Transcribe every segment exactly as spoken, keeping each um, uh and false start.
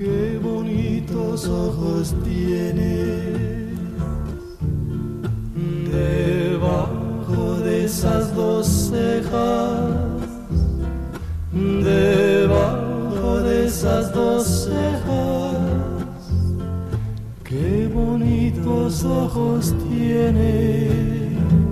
Qué bonitos ojos tienes debajo de esas dos cejas, debajo de esas dos cejas. Qué bonitos ojos tienes.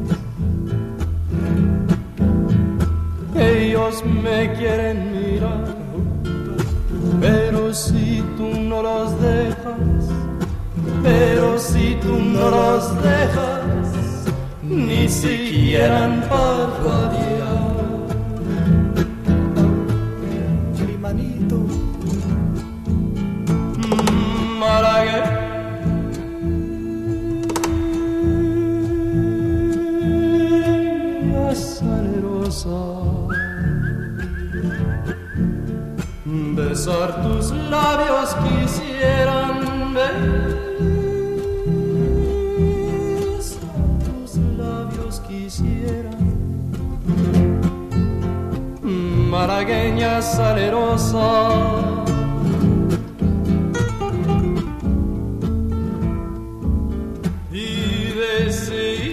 Ellos me quieren mirar, pero si tú no los dejas, pero si tú no los dejas, ni siquiera parpadear. Mi manito malagueña salerosa, besar tus labios quisieran, besar tus labios quisieran. Malagueña salerosa, y desear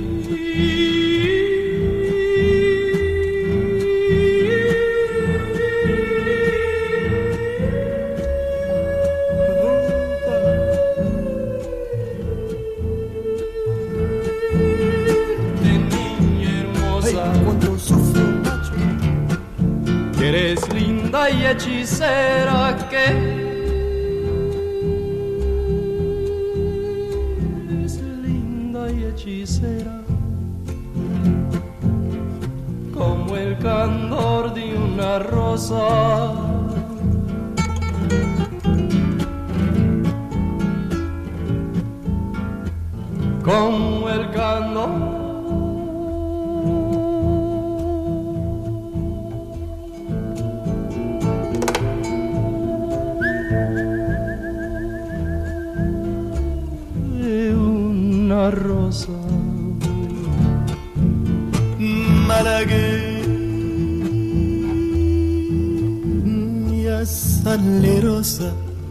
y hechicera, que es linda y hechicera, como el candor de una rosa, como el candor rosa. Malagueña salerosa,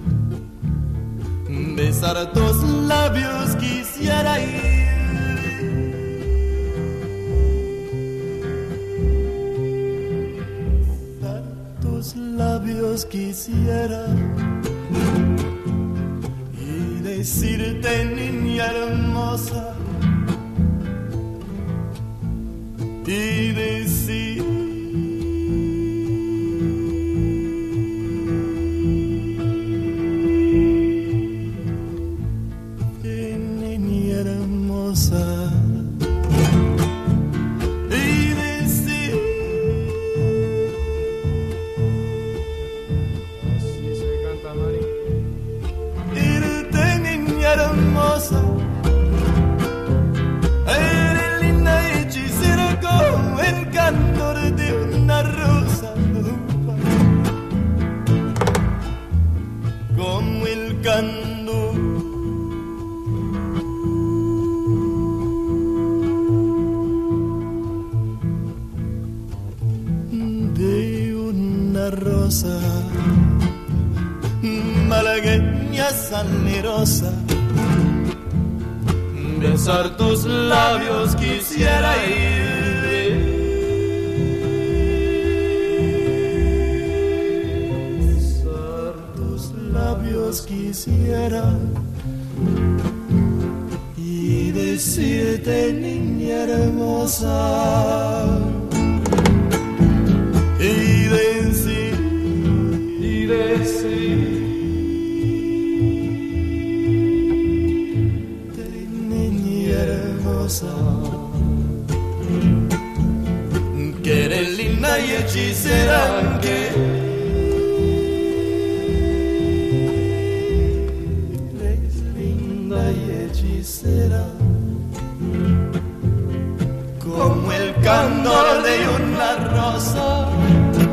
besar tus labios quisiera ir, besar tus labios quisiera y decirte, niña hermosa, y decir que niña hermosa, y decir así se canta, Mari. irte, niña hermosa, eres linda y hechicera como el candor de una rosa, como el candor de una rosa. Malagueña salerosa, besar tus labios quisiera ir, besar tus labios quisiera y decirte, niña hermosa, y decir, y decir que eres linda y hechicera, que eres linda y hechicera, como el candor de una rosa,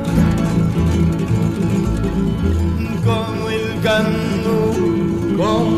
como el candor, como